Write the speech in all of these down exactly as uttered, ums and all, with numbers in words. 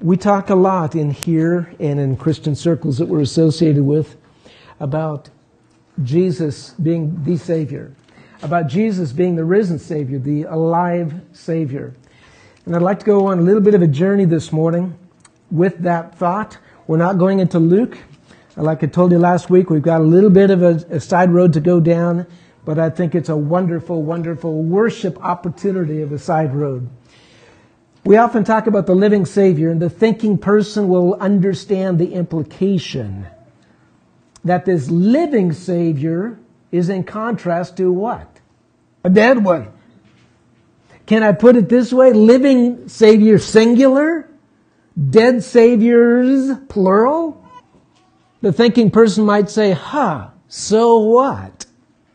We talk a lot in here and in Christian circles that we're associated with about Jesus being the Savior, about Jesus being the risen Savior, the alive Savior. And I'd like to go on a little bit of a journey this morning with that thought. We're not going into Luke. Like I told you last week, we've got a little bit of a, a side road to go down, but I think it's a wonderful, wonderful worship opportunity of a side road. We often talk about the living Savior, and the thinking person will understand the implication that this living Savior is in contrast to what? A dead one. Can I put it this way? Living Savior singular, dead Saviors plural. The thinking person might say, huh, so what?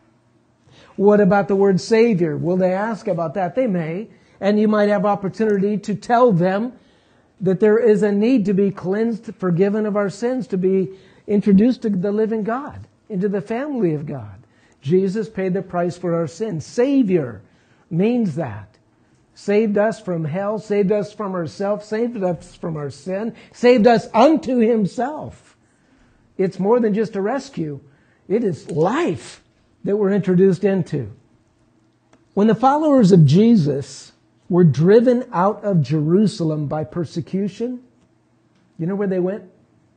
What about the word Savior? Will they ask about that? They may. And you might have opportunity to tell them that there is a need to be cleansed, forgiven of our sins, to be introduced to the living God, into the family of God. Jesus paid the price for our sins. Savior means that. Saved us from hell, saved us from ourselves, saved us from our sin, saved us unto Himself. It's more than just a rescue. It is life that we're introduced into. When the followers of Jesus were driven out of Jerusalem by persecution, you know where they went?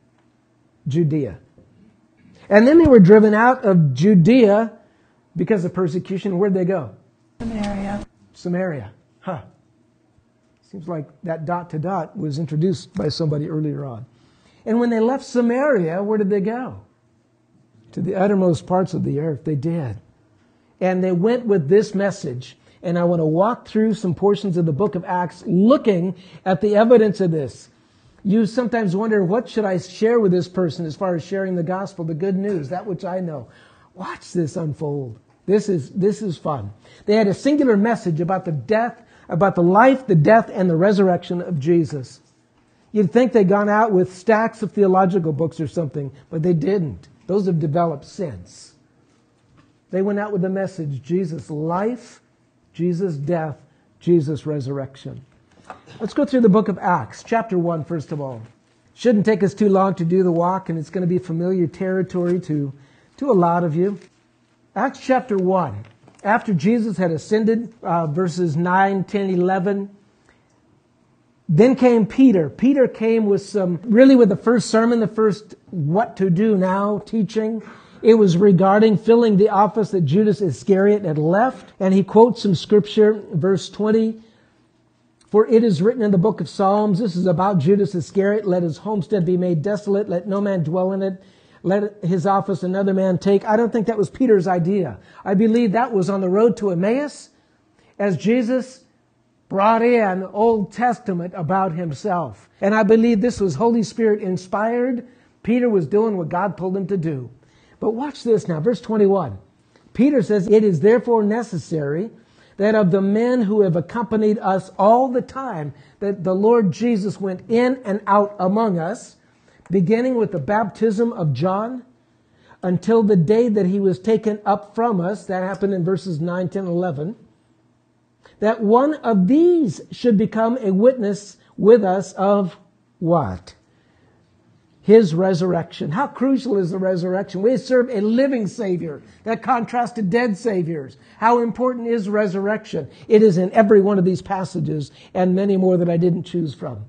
Judea. And then they were driven out of Judea because of persecution. Where'd they go? Samaria. Samaria. Huh. Seems like that dot to dot was introduced by somebody earlier on. And when they left Samaria, where did they go? To the uttermost parts of the earth. They did. And they went with this message. And I want to walk through some portions of the book of Acts looking at the evidence of this. You sometimes wonder, what should I share with this person as far as sharing the gospel, the good news, that which I know? Watch this unfold. This is, this is fun. They had a singular message about the death, about the life, the death, and the resurrection of Jesus. You'd think they'd gone out with stacks of theological books or something, but they didn't. Those have developed since. They went out with the message, Jesus' life, Jesus' death, Jesus' resurrection. Let's go through the book of Acts, chapter one, first of all. Shouldn't take us too long to do the walk, and it's going to be familiar territory to, to a lot of you. Acts chapter one. After Jesus had ascended, uh, verses nine, ten, eleven, then came Peter. Peter came with some, really with the first sermon, the first what to do now teaching. It was regarding filling the office that Judas Iscariot had left. And he quotes some scripture, verse twenty. For it is written in the book of Psalms, this is about Judas Iscariot, let his homestead be made desolate, let no man dwell in it, let his office another man take. I don't think that was Peter's idea. I believe that was on the road to Emmaus as Jesus brought in Old Testament about himself. And I believe this was Holy Spirit inspired. Peter was doing what God told him to do. But watch this now, verse twenty-one. Peter says, it is therefore necessary that of the men who have accompanied us all the time that the Lord Jesus went in and out among us, beginning with the baptism of John, until the day that he was taken up from us, that happened in verses nine, ten, eleven, that one of these should become a witness with us of what? His resurrection. How crucial is the resurrection? We serve a living Savior that contrasts to dead Saviors. How important is resurrection? It is in every one of these passages and many more that I didn't choose from.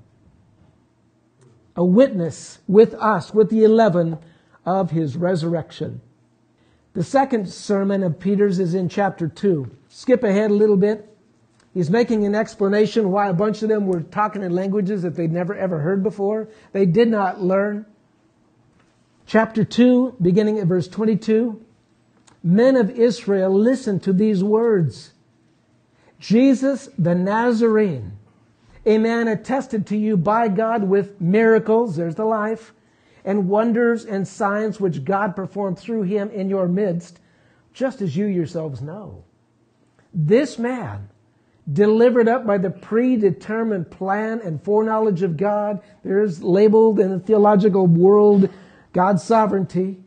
A witness with us, with the eleven, of His resurrection. The second sermon of Peter's is in chapter two. Skip ahead a little bit. He's making an explanation why a bunch of them were talking in languages that they'd never ever heard before. They did not learn. Chapter two, beginning at verse twenty-two. Men of Israel, listen to these words. Jesus the Nazarene, a man attested to you by God with miracles, there's the life, and wonders and signs which God performed through him in your midst, just as you yourselves know. This man, delivered up by the predetermined plan and foreknowledge of God. There's labeled in the theological world God's sovereignty.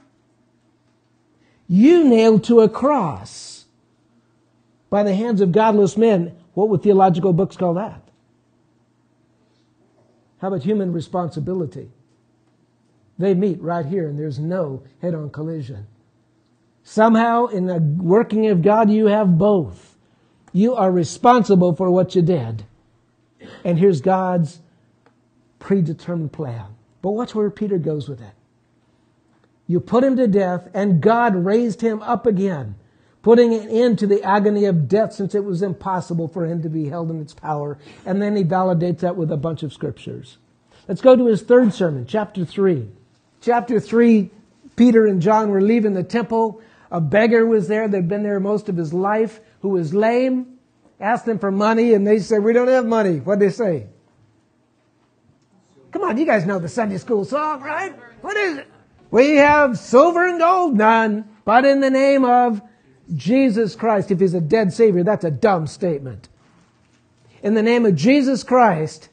You nailed to a cross by the hands of godless men. What would theological books call that? How about human responsibility? They meet right here, and there's no head-on collision. Somehow, in the working of God, you have both. You are responsible for what you did. And here's God's predetermined plan. But watch where Peter goes with it. You put him to death, and God raised him up again, putting an end to the agony of death, since it was impossible for him to be held in its power. And then he validates that with a bunch of scriptures. Let's go to his third sermon, chapter three. Chapter three, Peter and John were leaving the temple. A beggar was there that had been there most of his life, who was lame. Asked them for money, and they said, "We don't have money." What'd they say? Come on, you guys know the Sunday school song, right? What is it? "We have silver and gold, none, but in the name of Jesus Christ." If he's a dead Savior, that's a dumb statement. In the name of Jesus Christ,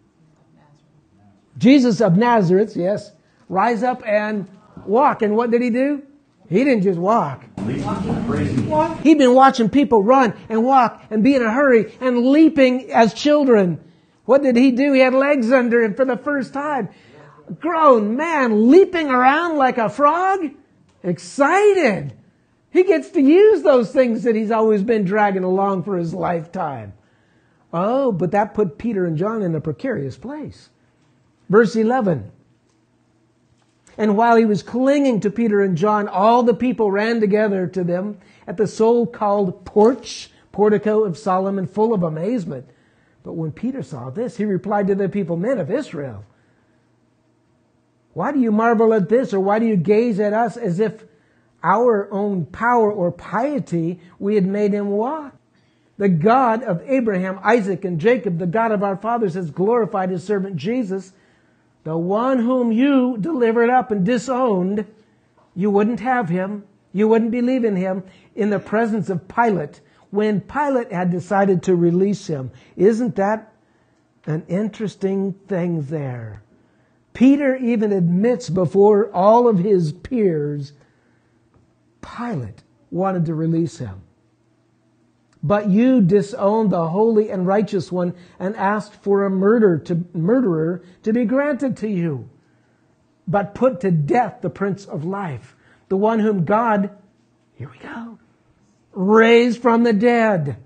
Jesus of Nazareth, yes, rise up and walk. And what did he do? He didn't just walk. He'd been watching people run and walk and be in a hurry and leaping as children. What did he do? He had legs under him for the first time. A grown man leaping around like a frog. Excited. He gets to use those things that he's always been dragging along for his lifetime. Oh, but that put Peter and John in a precarious place. Verse eleven. "And while he was clinging to Peter and John, all the people ran together to them at the so-called porch, portico of Solomon, full of amazement. But when Peter saw this, he replied to the people, 'Men of Israel, why do you marvel at this, or why do you gaze at us as if our own power or piety we had made him walk? The God of Abraham, Isaac, and Jacob, the God of our fathers, has glorified his servant Jesus, the one whom you delivered up and disowned. You wouldn't have him. You wouldn't believe in him in the presence of Pilate, when Pilate had decided to release him.'" Isn't that an interesting thing there? Peter even admits before all of his peers, Pilate wanted to release him. "But you disowned the holy and righteous one and asked for a murder to, murderer to be granted to you, but put to death the Prince of Life, the one whom God," here we go, "raised from the dead."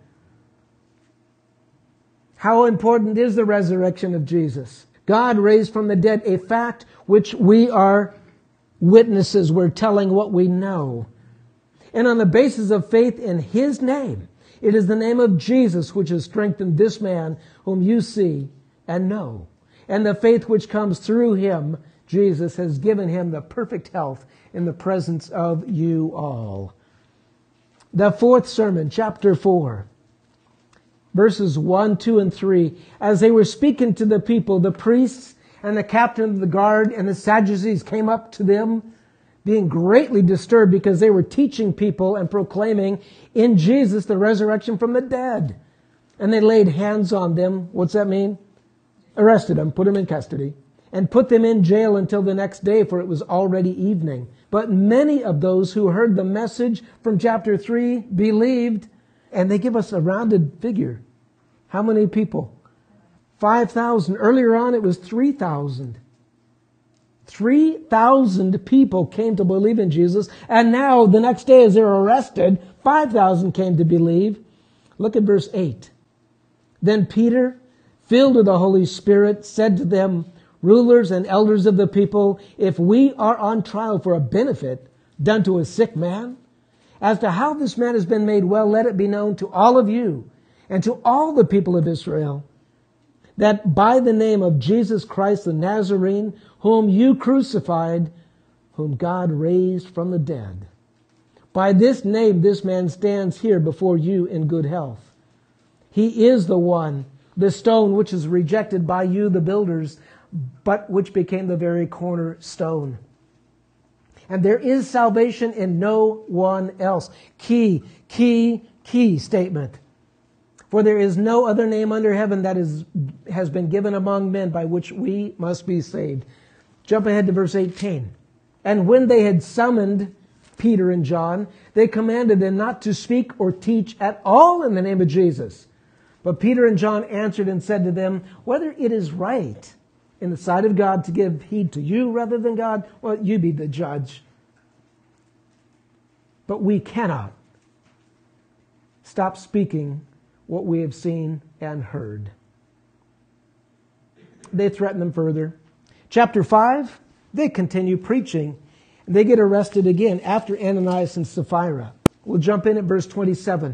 How important is the resurrection of Jesus? God raised from the dead, a fact which we are witnesses. We're telling what we know. And on the basis of faith in his name, it is the name of Jesus which has strengthened this man whom you see and know. And the faith which comes through him, Jesus, has given him the perfect health in the presence of you all. The fourth sermon, chapter four, verses one, two, and three. "As they were speaking to the people, the priests and the captain of the guard and the Sadducees came up to them, being greatly disturbed because they were teaching people and proclaiming in Jesus the resurrection from the dead. And they laid hands on them." What's that mean? Arrested them, put them in custody, and put them in jail until the next day, for it was already evening. But many of those who heard the message from chapter three believed. And they give us a rounded figure. How many people? five thousand. Earlier on it was three thousand. three thousand people came to believe in Jesus. And now the next day as they're arrested, five thousand came to believe. Look at verse eight. "Then Peter, filled with the Holy Spirit, said to them, 'Rulers and elders of the people, if we are on trial for a benefit done to a sick man, as to how this man has been made well, let it be known to all of you and to all the people of Israel that by the name of Jesus Christ the Nazarene, whom you crucified, whom God raised from the dead, by this name this man stands here before you in good health. He is the one, the stone which is rejected by you, the builders, but which became the very cornerstone. And there is salvation in no one else.'" Key, key, key statement. "For there is no other name under heaven that is, has been given among men by which we must be saved." Jump ahead to verse eighteen. "And when they had summoned Peter and John, they commanded them not to speak or teach at all in the name of Jesus. But Peter and John answered and said to them, 'Whether it is right in the sight of God to give heed to you rather than God, well, you be the judge. But we cannot stop speaking what we have seen and heard. They threaten them further. Chapter five, they continue preaching. They get arrested again after Ananias and Sapphira. We'll jump in at verse twenty-seven.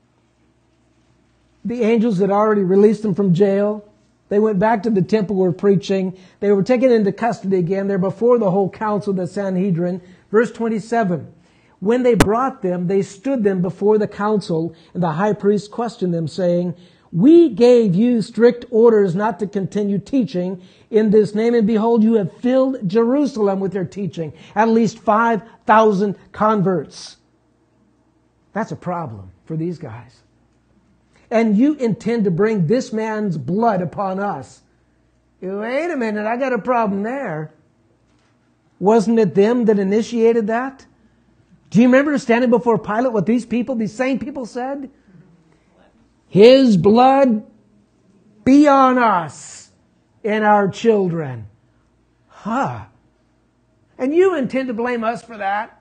The angels had already released them from jail. They went back to the temple, were preaching. They were taken into custody again. They're before the whole council, the Sanhedrin. Verse twenty-seven. When they brought them, they stood them before the council, and the high priest questioned them, saying, "We gave you strict orders not to continue teaching in this name, and behold, you have filled Jerusalem with your teaching. At least five thousand converts." That's a problem for these guys. "And you intend to bring this man's blood upon us." Wait a minute, I got a problem there. Wasn't it them that initiated that? Do you remember standing before Pilate what these people, these same people said? "His blood be on us and our children." Huh. And you intend to blame us for that?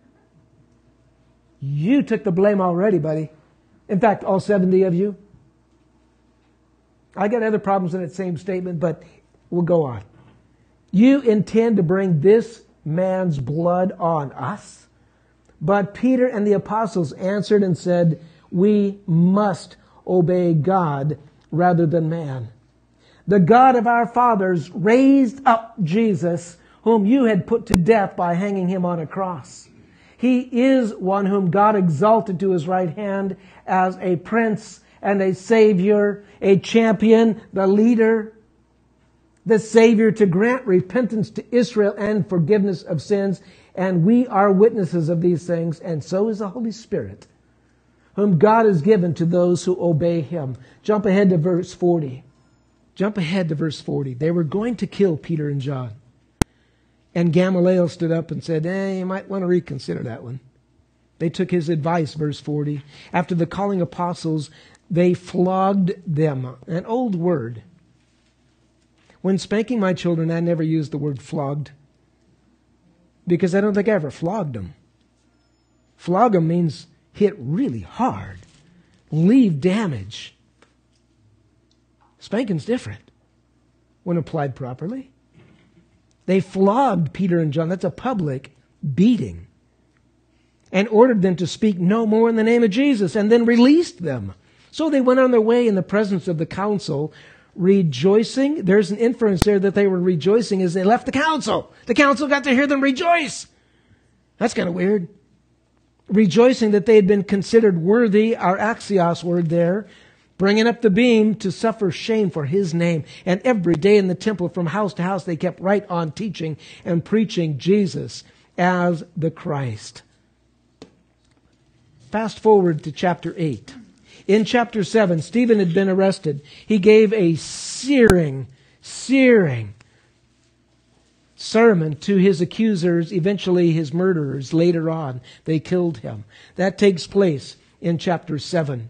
You took the blame already, buddy. In fact, all seventy of you. I got other problems in that same statement, but we'll go on. You intend to bring this man's blood on us? But Peter and the apostles answered and said, "We must obey God rather than man. The God of our fathers raised up Jesus, whom you had put to death by hanging him on a cross. He is one whom God exalted to his right hand as a prince and a savior, a champion, the leader, the savior to grant repentance to Israel and forgiveness of sins. And we are witnesses of these things, and so is the Holy Spirit, whom God has given to those who obey him." Jump ahead to verse forty. Jump ahead to verse forty. They were going to kill Peter and John. And Gamaliel stood up and said, eh, you might want to reconsider that one. They took his advice, verse forty. After the calling apostles, they flogged them. An old word. When spanking my children, I never used the word flogged, because I don't think I ever flogged them. Flog them means hit really hard, leave damage. Spanking's different when applied properly. They flogged Peter and John. That's a public beating. And ordered them to speak no more in the name of Jesus, and then released them. So they went on their way in the presence of the council, rejoicing. There's an inference there that they were rejoicing as they left the council. The council got to hear them rejoice. That's kind of weird. Rejoicing that they had been considered worthy, our axios word there, bringing up the beam to suffer shame for his name. And every day in the temple, from house to house, they kept right on teaching and preaching Jesus as the Christ. Fast forward to chapter eight. In chapter seven, Stephen had been arrested. He gave a searing, searing sermon to his accusers, eventually his murderers. Later on, they killed him. That takes place in chapter seven.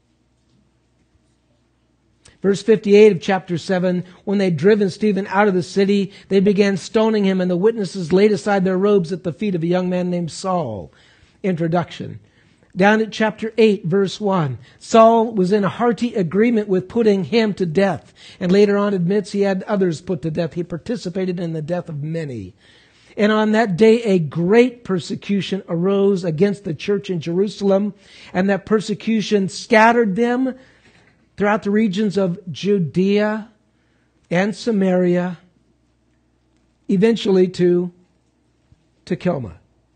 Verse fifty-eight of chapter seven, when they'd driven Stephen out of the city, they began stoning him, and the witnesses laid aside their robes at the feet of a young man named Saul. Introduction. Down at chapter eight, verse one, Saul was in a hearty agreement with putting him to death, and later on admits he had others put to death. He participated in the death of many. And on that day, a great persecution arose against the church in Jerusalem, and that persecution scattered them throughout the regions of Judea and Samaria, eventually to, to Kilma.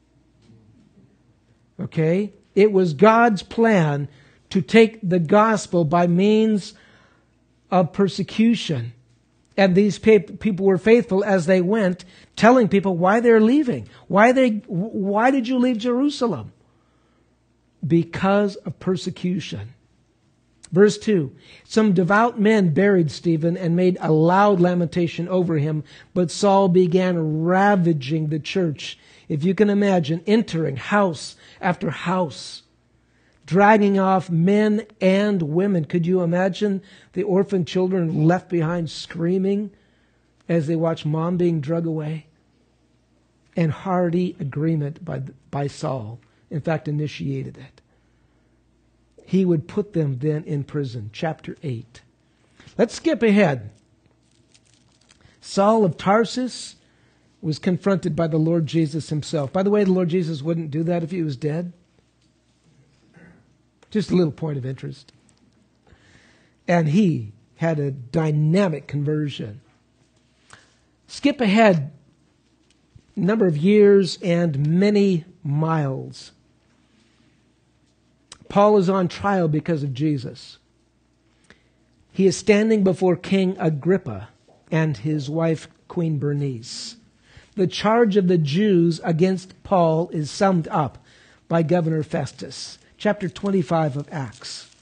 Okay? It was God's plan to take the gospel by means of persecution. And these people were faithful as they went, telling people why they're leaving. Why they? Why did you leave Jerusalem? Because of persecution. Verse two, some devout men buried Stephen and made a loud lamentation over him, but Saul began ravaging the church. If you can imagine, entering house after house, dragging off men and women. Could you imagine the orphan children left behind screaming as they watched mom being drug away, and hearty agreement by, by Saul, in fact, initiated it. He would put them then in prison. Chapter eight. Let's skip ahead. Saul of Tarsus was confronted by the Lord Jesus himself. By the way, the Lord Jesus wouldn't do that if he was dead. Just a little point of interest. And he had a dynamic conversion. Skip ahead a number of years and many miles. Paul is on trial because of Jesus. He is standing before King Agrippa and his wife, Queen Bernice. The charge of the Jews against Paul is summed up by Governor Festus. Chapter twenty-five of Acts.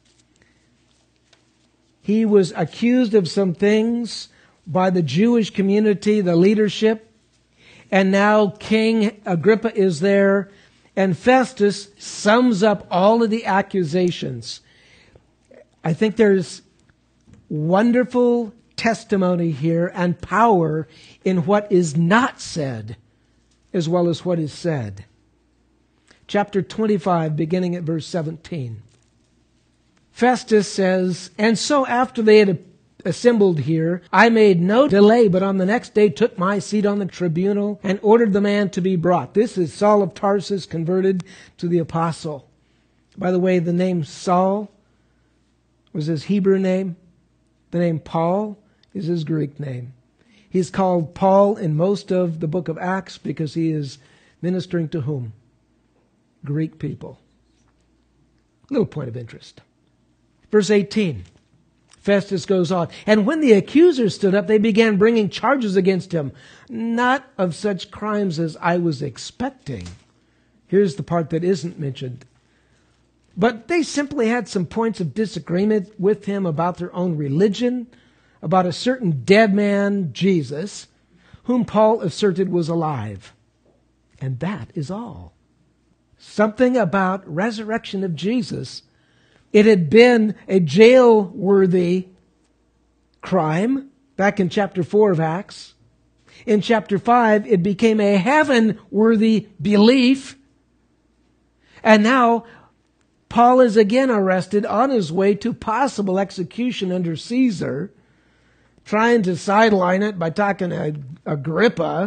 He was accused of some things by the Jewish community, the leadership, and now King Agrippa is there, and Festus sums up all of the accusations. I think there's wonderful testimony here and power in what is not said as well as what is said. Chapter twenty-five, beginning at verse seventeen. Festus says, "And so after they had assembled here, I made no delay, but on the next day took my seat on the tribunal and ordered the man to be brought." This is Saul of Tarsus converted to the apostle. By the way, the name Saul was his Hebrew name. The name Paul is his Greek name. He's called Paul in most of the book of Acts because he is ministering to whom? Greek people. Little point of interest. Verse eighteen. Festus goes on, "And when the accusers stood up, they began bringing charges against him, not of such crimes as I was expecting." Here's the part that isn't mentioned. But they simply had some points of disagreement with him about their own religion, about a certain dead man, Jesus, whom Paul asserted was alive. And that is all. Something about resurrection of Jesus. It had been a jail-worthy crime back in chapter four of Acts. In chapter five, it became a heaven-worthy belief. And now, Paul is again arrested on his way to possible execution under Caesar, trying to sideline it by talking to Agrippa.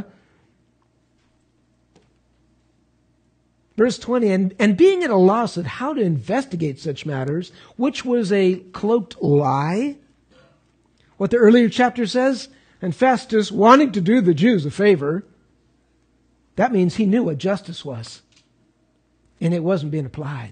Verse twenty, and, and being at a loss at how to investigate such matters, which was a cloaked lie. What the earlier chapter says, and Festus wanting to do the Jews a favor, that means he knew what justice was. And it wasn't being applied.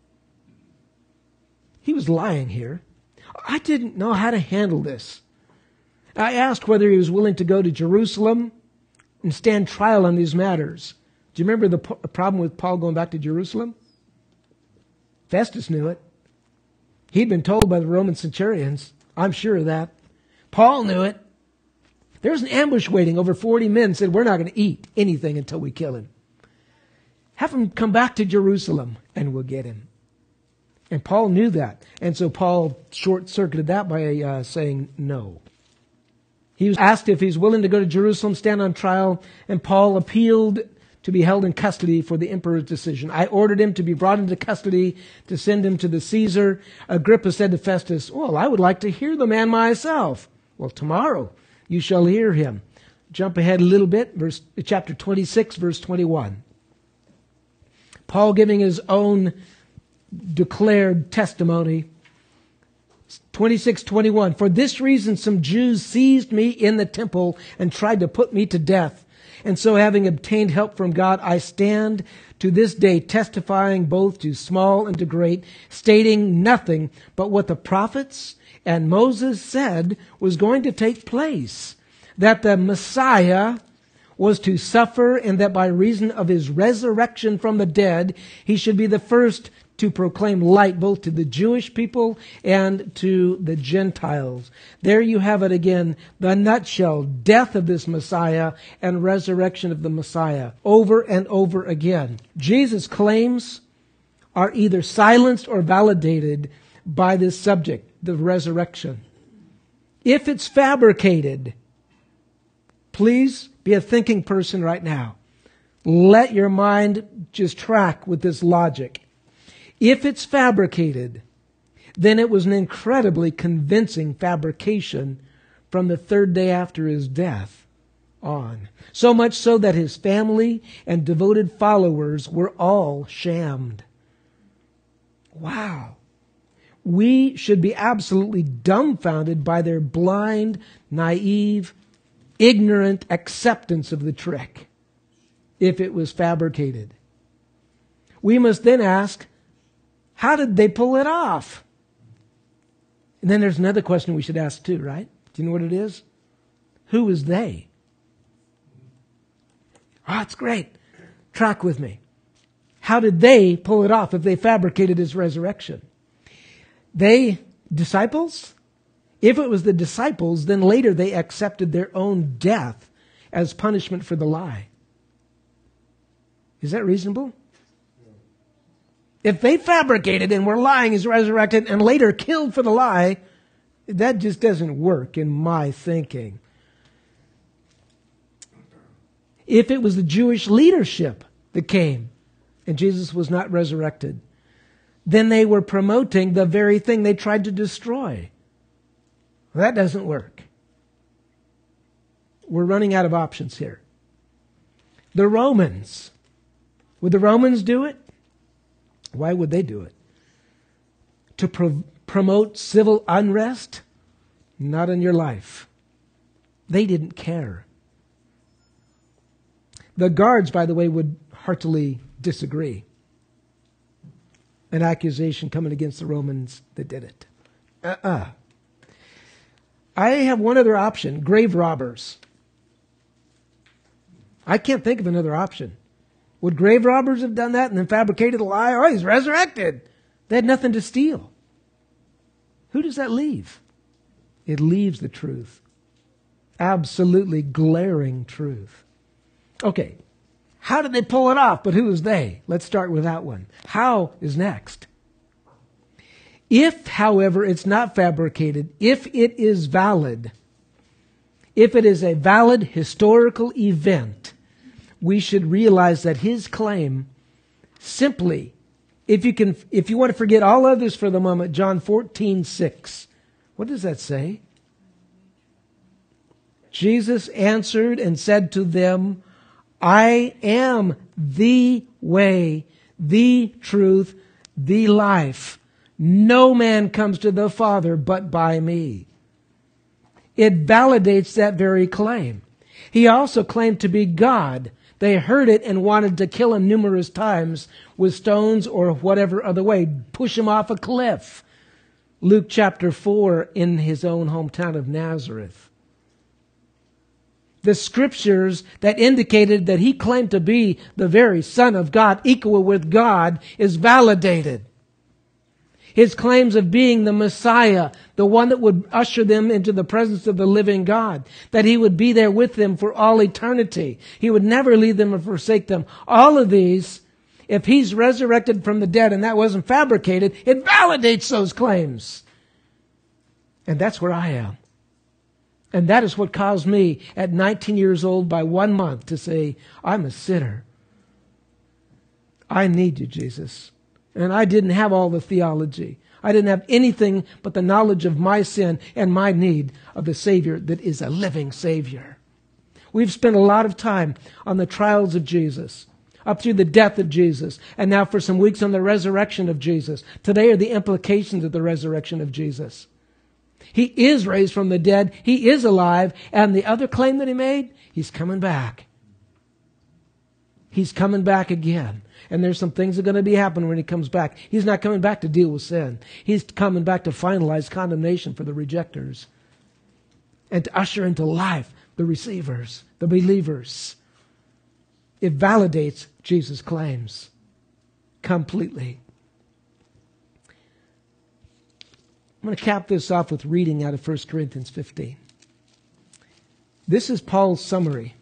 He was lying here. I didn't know how to handle this. I asked whether he was willing to go to Jerusalem and stand trial on these matters. Do you remember the problem with Paul going back to Jerusalem? Festus knew it. He'd been told by the Roman centurions. I'm sure of that. Paul knew it. There was an ambush waiting. Over forty men said, "We're not going to eat anything until we kill him. Have him come back to Jerusalem and we'll get him." And Paul knew that. And so Paul short-circuited that by uh, saying no. He was asked if he's willing to go to Jerusalem, stand on trial, and Paul appealed to be held in custody for the emperor's decision. "I ordered him to be brought into custody to send him to the Caesar." Agrippa said to Festus, "Well, I would like to hear the man myself." "Well, tomorrow you shall hear him." Jump ahead a little bit, verse, chapter twenty-six, verse twenty-one. Paul giving his own declared testimony. twenty-six twenty-one. "For this reason some Jews seized me in the temple and tried to put me to death. And so having obtained help from God, I stand to this day testifying both to small and to great, stating nothing but what the prophets and Moses said was going to take place, that the Messiah was to suffer, and that by reason of his resurrection from the dead, he should be the first to proclaim light both to the Jewish people and to the Gentiles." There you have it again, the nutshell, death of this Messiah and resurrection of the Messiah, over and over again. Jesus' claims are either silenced or validated by this subject, the resurrection. If it's fabricated, Please be a thinking person right now. Let your mind just track with this logic. If it's fabricated, then it was an incredibly convincing fabrication from the third day after his death on. So much so that his family and devoted followers were all shammed. Wow. We should be absolutely dumbfounded by their blind, naive, ignorant acceptance of the trick, if it was fabricated. We must then ask, how did they pull it off? And then there's another question we should ask too, right? Do you know what it is? Who is they? Oh, that's great. Track with me. How did they pull it off if they fabricated his resurrection? They, disciples? If it was the disciples, then later they accepted their own death as punishment for the lie. Is that reasonable? If they fabricated and were lying, he's resurrected, and later killed for the lie, that just doesn't work in my thinking. If it was the Jewish leadership that came and Jesus was not resurrected, then they were promoting the very thing they tried to destroy. Well, that doesn't work. We're running out of options here. The Romans. Would the Romans do it? Why would they do it? To pro- promote civil unrest? Not in your life. They didn't care. The guards, by the way, would heartily disagree. An accusation coming against the Romans that did it. Uh-uh. I have one other option, grave robbers. I can't think of another option. Would grave robbers have done that and then fabricated a lie? Oh, he's resurrected. They had nothing to steal. Who does that leave? It leaves the truth. Absolutely glaring truth. Okay, how did they pull it off? But who is they? Let's start with that one. How is next. If, however, it's not fabricated, if it is valid, if it is a valid historical event, we should realize that his claim simply, if you can, if you want to forget all others for the moment, John fourteen six. What does that say? Jesus answered and said to them, I am the way, the truth, the life. No man comes to the Father but by me. It validates that very claim. He also claimed to be God. They heard it and wanted to kill him numerous times with stones or whatever other way, push him off a cliff. Luke chapter four, in his own hometown of Nazareth. The scriptures that indicated that he claimed to be the very Son of God, equal with God, is validated. His claims of being the Messiah, the one that would usher them into the presence of the living God, that he would be there with them for all eternity. He would never leave them or forsake them. All of these, if he's resurrected from the dead and that wasn't fabricated, it validates those claims. And that's where I am. And that is what caused me at nineteen years old by one month to say, I'm a sinner. I need you, Jesus. And I didn't have all the theology. I didn't have anything but the knowledge of my sin and my need of the Savior that is a living Savior. We've spent a lot of time on the trials of Jesus, up through the death of Jesus, and now for some weeks on the resurrection of Jesus. Today are the implications of the resurrection of Jesus. He is raised from the dead. He is alive. And the other claim that he made, he's coming back. He's coming back again. And there's some things that are going to be happening when he comes back. He's not coming back to deal with sin. He's coming back to finalize condemnation for the rejectors and to usher into life the receivers, the believers. It validates Jesus' claims completely. I'm going to cap this off with reading out of First Corinthians fifteen. This is Paul's summary.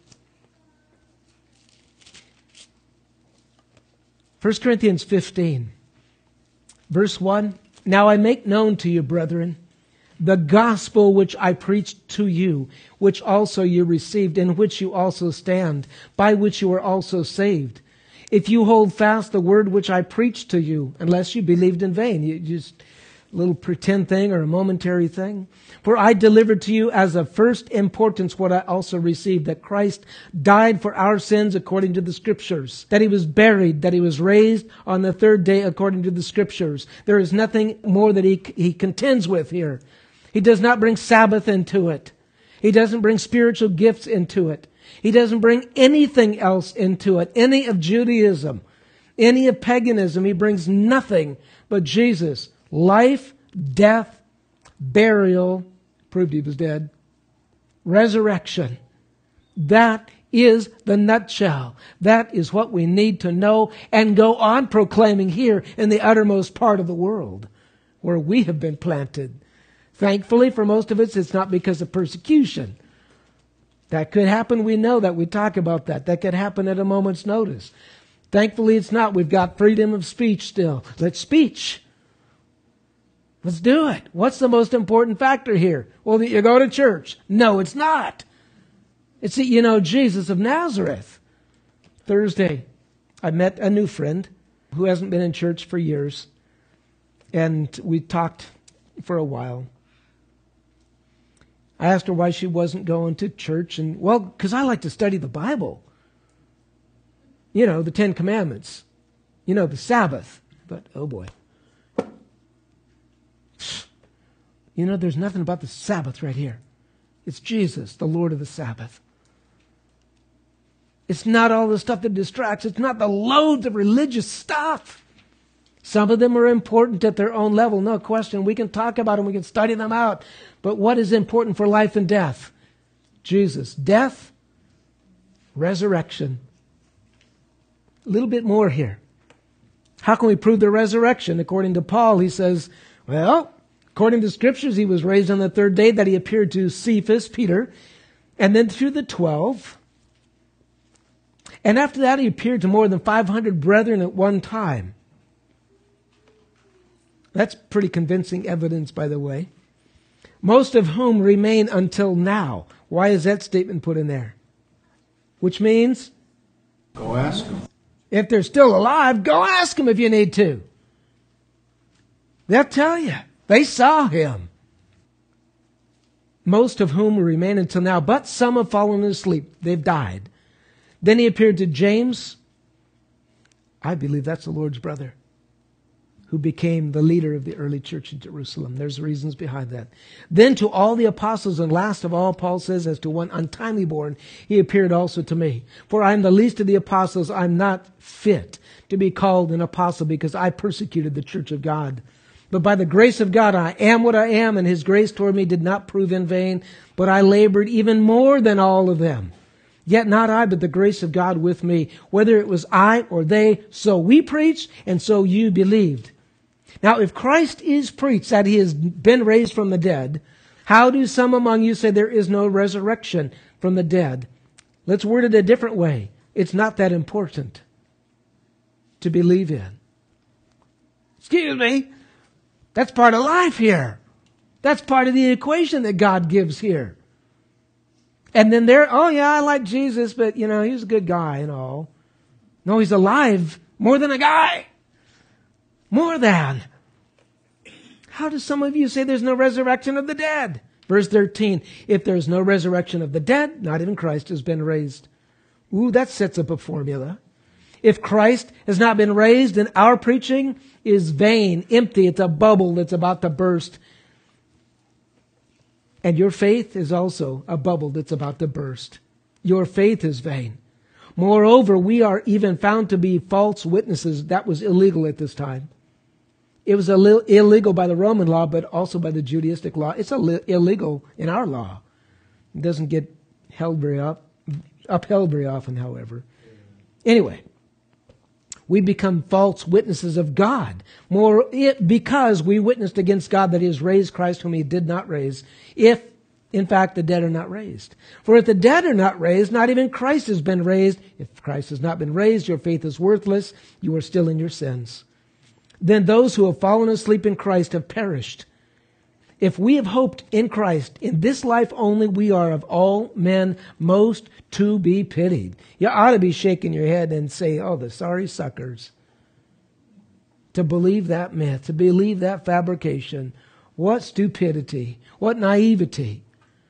First Corinthians fifteen, verse one. Now I make known to you, brethren, the gospel which I preached to you, which also you received, in which you also stand, by which you are also saved. If you hold fast the word which I preached to you, unless you believed in vain. You just a little pretend thing or a momentary thing. For I delivered to you as of first importance what I also received, that Christ died for our sins according to the Scriptures, that He was buried, that He was raised on the third day according to the Scriptures. There is nothing more that He, he contends with here. He does not bring Sabbath into it. He doesn't bring spiritual gifts into it. He doesn't bring anything else into it, any of Judaism, any of paganism. He brings nothing but Jesus. Life, death, burial, proved He was dead, resurrection. That is the nutshell. That is what we need to know and go on proclaiming here in the uttermost part of the world where we have been planted. Thankfully, for most of us, it's not because of persecution. That could happen. We know that. We talk about that. That could happen at a moment's notice. Thankfully, it's not. We've got freedom of speech still. Let's speech. Let's do it. What's the most important factor here? Well, that you go to church. No, it's not. It's that you know Jesus of Nazareth. Thursday, I met a new friend who hasn't been in church for years. And we talked for a while. I asked her why she wasn't going to church. And, well, because I like to study the Bible. You know, the Ten Commandments. You know, the Sabbath. But, oh boy. You know, there's nothing about the Sabbath right here. It's Jesus, the Lord of the Sabbath. It's not all the stuff that distracts. It's not the loads of religious stuff. Some of them are important at their own level, no question. We can talk about them, we can study them out. But what is important for life and death? Jesus. Death, resurrection. A little bit more here. How can we prove the resurrection? According to Paul, he says, well, according to Scriptures, He was raised on the third day, that He appeared to Cephas, Peter, and then through the twelve. And after that, He appeared to more than five hundred brethren at one time. That's pretty convincing evidence, by the way. Most of whom remain until now. Why is that statement put in there? Which means? Go ask them. If they're still alive, go ask them if you need to. They'll tell you. They saw Him. Most of whom remain until now, but some have fallen asleep. They've died. Then He appeared to James. I believe that's the Lord's brother, who became the leader of the early church in Jerusalem. There's reasons behind that. Then to all the apostles, and last of all, Paul says, as to one untimely born, He appeared also to me. For I am the least of the apostles. I'm not fit to be called an apostle, because I persecuted the church of God. But by the grace of God, I am what I am, and His grace toward me did not prove in vain. But I labored even more than all of them. Yet not I, but the grace of God with me. Whether it was I or they, so we preached, and so you believed. Now, if Christ is preached that He has been raised from the dead, how do some among you say there is no resurrection from the dead? Let's word it a different way. It's not that important to believe in. Excuse me. That's part of life here. That's part of the equation that God gives here. And then there, oh yeah, I like Jesus, but you know, He's a good guy and all. No, He's alive more than a guy. More than. How do some of you say there's no resurrection of the dead? Verse thirteen, if there's no resurrection of the dead, not even Christ has been raised. Ooh, that sets up a formula. If Christ has not been raised, then our preaching is vain, empty. It's a bubble that's about to burst. And your faith is also a bubble that's about to burst. Your faith is vain. Moreover, we are even found to be false witnesses. That was illegal at this time. It was Ill- illegal by the Roman law, but also by the Judaistic law. It's Ill- illegal in our law. It doesn't get held very up, upheld very often, however. Anyway, we become false witnesses of God. More, it, because we witnessed against God that He has raised Christ whom He did not raise, if, in fact, the dead are not raised. For if the dead are not raised, not even Christ has been raised. If Christ has not been raised, your faith is worthless. You are still in your sins. Then those who have fallen asleep in Christ have perished. If we have hoped in Christ, in this life only, we are of all men most to be pitied. You ought to be shaking your head and say, oh, the sorry suckers. To believe that myth, to believe that fabrication. What stupidity. What naivety.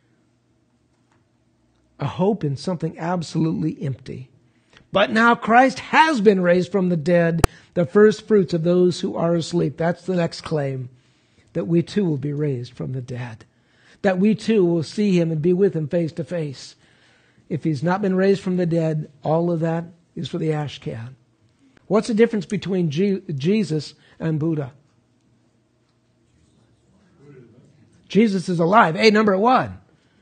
A hope in something absolutely empty. But now Christ has been raised from the dead, the first fruits of those who are asleep. That's the next claim. That we too will be raised from the dead. That we too will see him and be with him face to face. If he's not been raised from the dead, all of that is for the ash can. What's the difference between G- Jesus and Buddha? Jesus is alive. Hey, number one.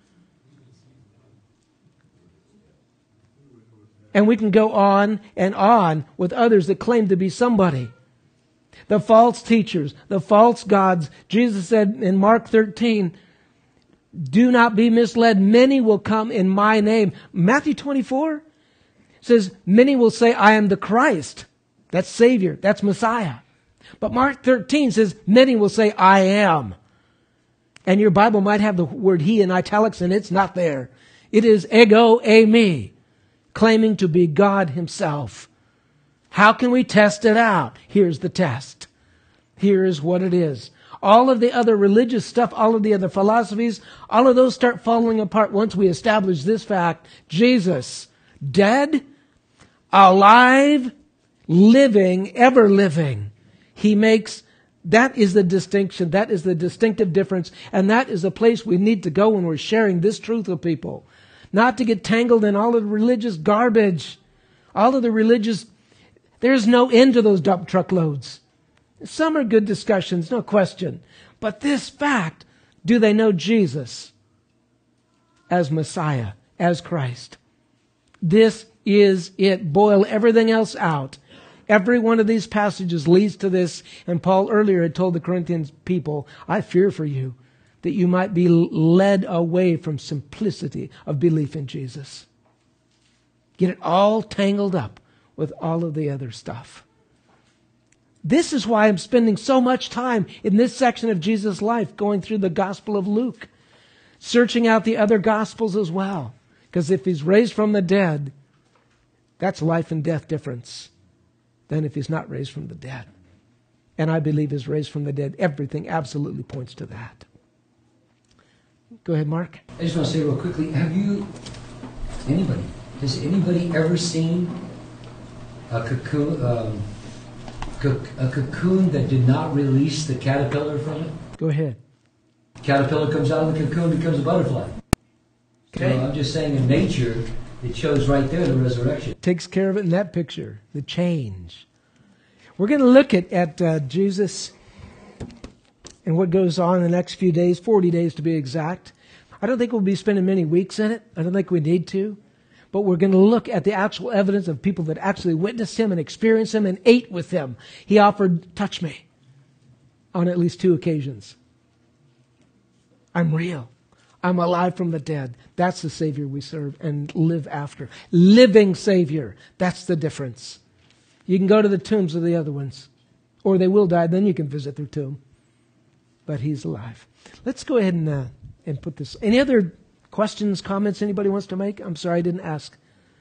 And we can go on and on with others that claim to be somebody. The false teachers, the false gods. Jesus said in Mark thirteen, do not be misled. Many will come in my name. Matthew twenty-four says, many will say, I am the Christ. That's Savior. That's Messiah. But Mark thirteen says, many will say, I am. And your Bible might have the word he in italics, and it's not there. It is ego eimi, claiming to be God himself. How can we test it out? Here's the test. Here is what it is. All of the other religious stuff, all of the other philosophies, all of those start falling apart once we establish this fact. Jesus, dead, alive, living, ever living. He makes, that is the distinction, that is the distinctive difference, and that is the place we need to go when we're sharing this truth with people. Not to get tangled in all of the religious garbage, all of the religious. There's no end to those dump truckloads. Some are good discussions, no question. But this fact, do they know Jesus as Messiah, as Christ? This is it. Boil everything else out. Every one of these passages leads to this. And Paul earlier had told the Corinthian people, I fear for you that you might be led away from simplicity of belief in Jesus. Get it all tangled up with all of the other stuff. This is why I'm spending so much time in this section of Jesus' life going through the Gospel of Luke, searching out the other Gospels as well. Because if he's raised from the dead, that's life and death difference than if he's not raised from the dead. And I believe he's raised from the dead. Everything absolutely points to that. Go ahead, Mark. I just want to say real quickly, have you, anybody, has anybody ever seen a cocoon, um, co- a cocoon that did not release the caterpillar from it? Go ahead. Caterpillar comes out of the cocoon, becomes a butterfly. Okay. So I'm just saying in nature, it shows right there the resurrection. Takes care of it in that picture, the change. We're going to look at, at uh, Jesus and what goes on in the next few days, forty days to be exact. I don't think we'll be spending many weeks in it. I don't think we need to. But we're going to look at the actual evidence of people that actually witnessed him and experienced him and ate with him. He offered, touch me, on at least two occasions. I'm real. I'm alive from the dead. That's the Savior we serve and live after. Living Savior. That's the difference. You can go to the tombs of the other ones, or they will die, then you can visit their tomb. But he's alive. Let's go ahead and, uh, and put this. Any other questions, comments anybody wants to make? I'm sorry I didn't ask.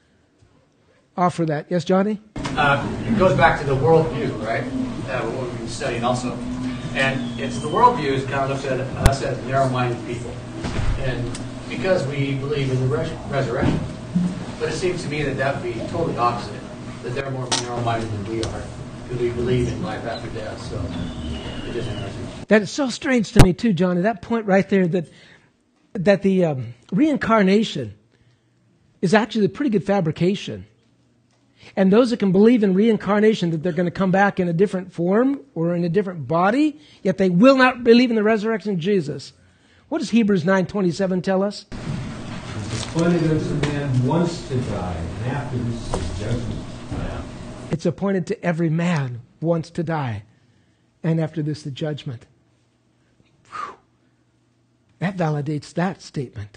Offer that. Yes, Johnny? Uh, it goes back to the worldview, right? Uh, what we've been studying also. And it's the worldview is kind of looks at us as narrow-minded people. And because we believe in the res- resurrection. But it seems to me that that would be totally opposite. That they're more narrow-minded than we are. Because we believe in life after death. So it is interesting. That is so strange to me too, Johnny. That point right there that that the um, reincarnation is actually a pretty good fabrication. And those that can believe in reincarnation, that they're going to come back in a different form or in a different body, yet they will not believe in the resurrection of Jesus. What does Hebrews nine twenty-seven tell us? It's appointed unto man once to die, and after this is judgment. It's appointed to every man once to die, and after this the judgment. Whew. That validates that statement.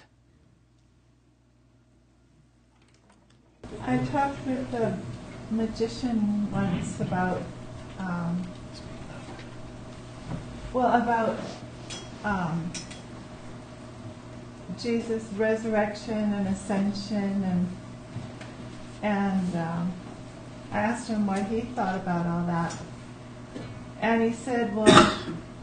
I talked with a magician once about, um, well, about um, Jesus' resurrection and ascension, and and um, I asked him what he thought about all that. And he said, well,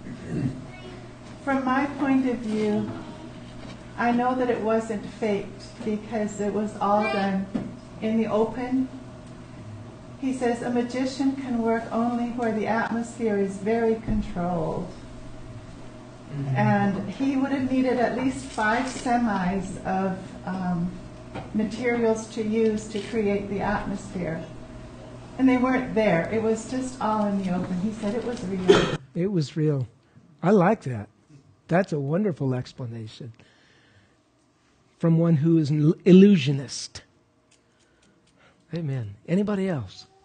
from my point of view, I know that it wasn't faked because it was all done in the open. He says a magician can work only where the atmosphere is very controlled. Mm-hmm. And he would have needed at least five semis of um, materials to use to create the atmosphere. And they weren't there. It was just all in the open. He said it was real. It was real. I like that. That's a wonderful explanation from one who is an illusionist. Amen. Anybody else?